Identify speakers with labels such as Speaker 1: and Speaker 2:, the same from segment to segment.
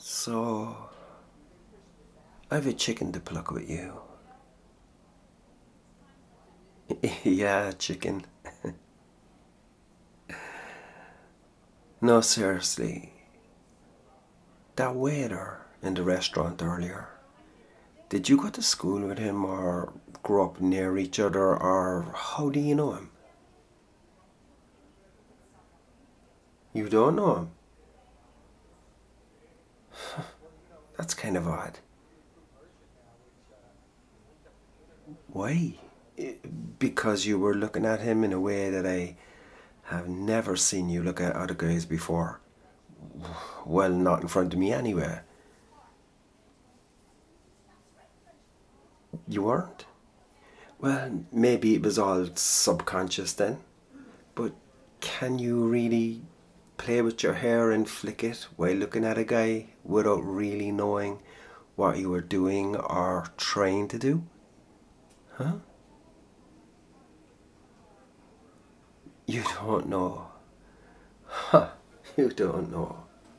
Speaker 1: So, I've a chicken to pluck with you. Yeah, chicken. No, seriously. That waiter in the restaurant earlier, did you go to school with him or grow up near each other or how do you know him? You don't know him? That's kind of odd. Why? Because you were looking at him in a way that I have never seen you look at other guys before. Well, not in front of me anyway. You weren't? Well, maybe it was all subconscious then. But can you really play with your hair and flick it while looking at a guy without really knowing what you were doing or trying to do? Huh? You don't know. Huh, you don't know.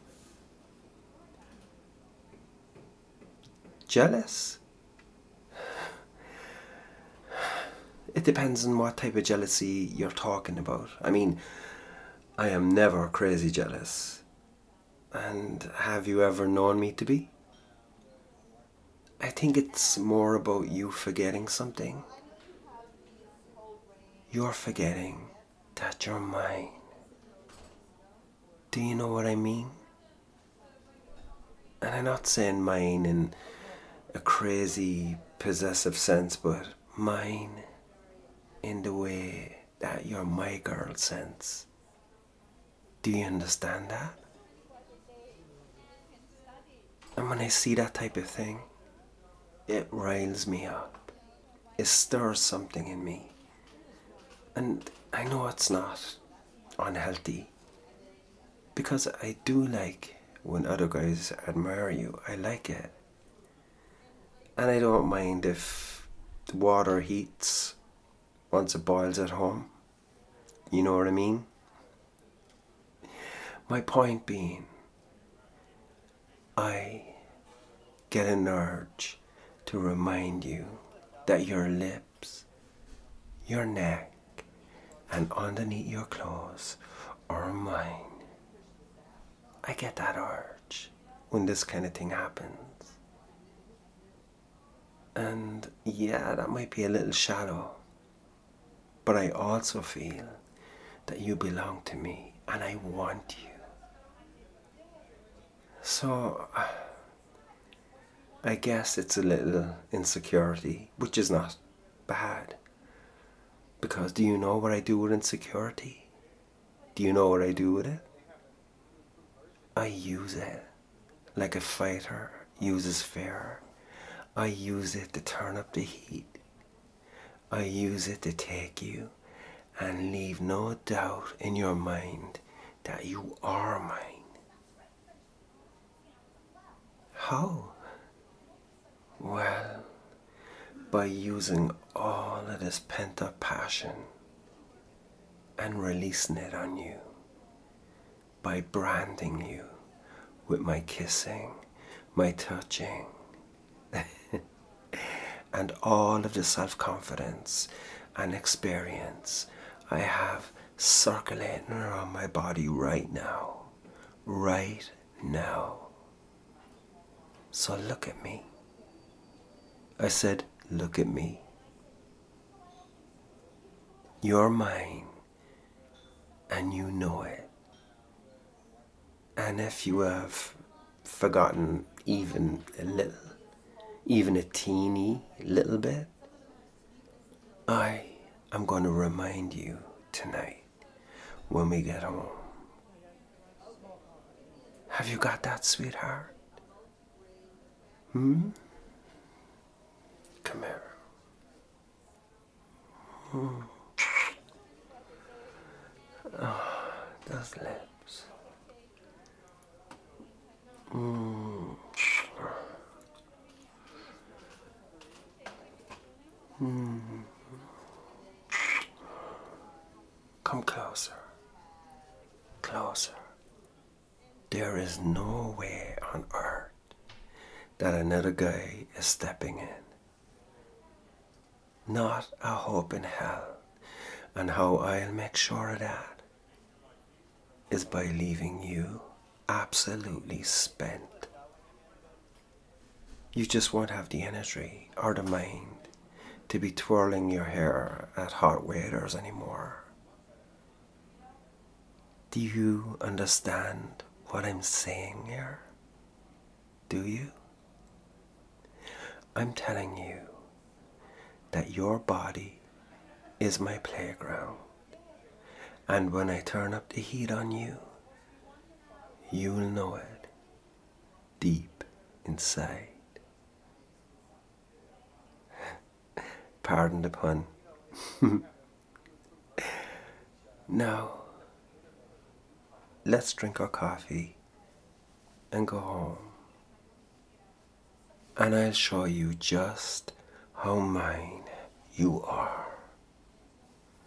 Speaker 1: Jealous? It depends on what type of jealousy you're talking about. I mean, I am never crazy jealous. And have you ever known me to be? I think it's more about you forgetting something. You're forgetting that you're mine. Do you know what I mean? And I'm not saying mine in a crazy possessive sense, but mine in the way that you're my girl sense. Do you understand that? And when I see that type of thing, it riles me up. It stirs something in me. And I know it's not unhealthy. Because I do like when other guys admire you. I like it. And I don't mind if the water heats once it boils at home. You know what I mean? My point being, I get an urge to remind you that your lips, your neck, and underneath your clothes are mine. I get that urge when this kind of thing happens. And yeah, that might be a little shallow, but I also feel that you belong to me and I want you. So, I guess it's a little insecurity, which is not bad. Because do you know what I do with insecurity? Do you know what I do with it? I use it like a fighter uses fear. I use it to turn up the heat. I use it to take you and leave no doubt in your mind that you are mine. How? Well, by using all of this pent-up passion and releasing it on you. By branding you with my kissing, my touching, and all of the self-confidence and experience I have circulating around my body right now. Right now. So look at me. I said, look at me. You're mine, and you know it. And if you have forgotten even a little, even a teeny little bit, I am going to remind you tonight when we get home. Have you got that, sweetheart? Come here. Oh, those lips. Come closer. Closer. There is no way on earth that another guy is stepping in. Not a hope in hell. And how I'll make sure of that is by leaving you absolutely spent. You just won't have the energy or the mind to be twirling your hair at hot waiters anymore. Do you understand what I'm saying here? Do you? I'm telling you that your body is my playground, and when I turn up the heat on you, you'll know it deep inside. Pardon the pun. Now, let's drink our coffee and go home. And I'll show you just how mine you are.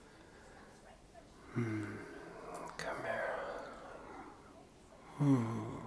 Speaker 1: Come here.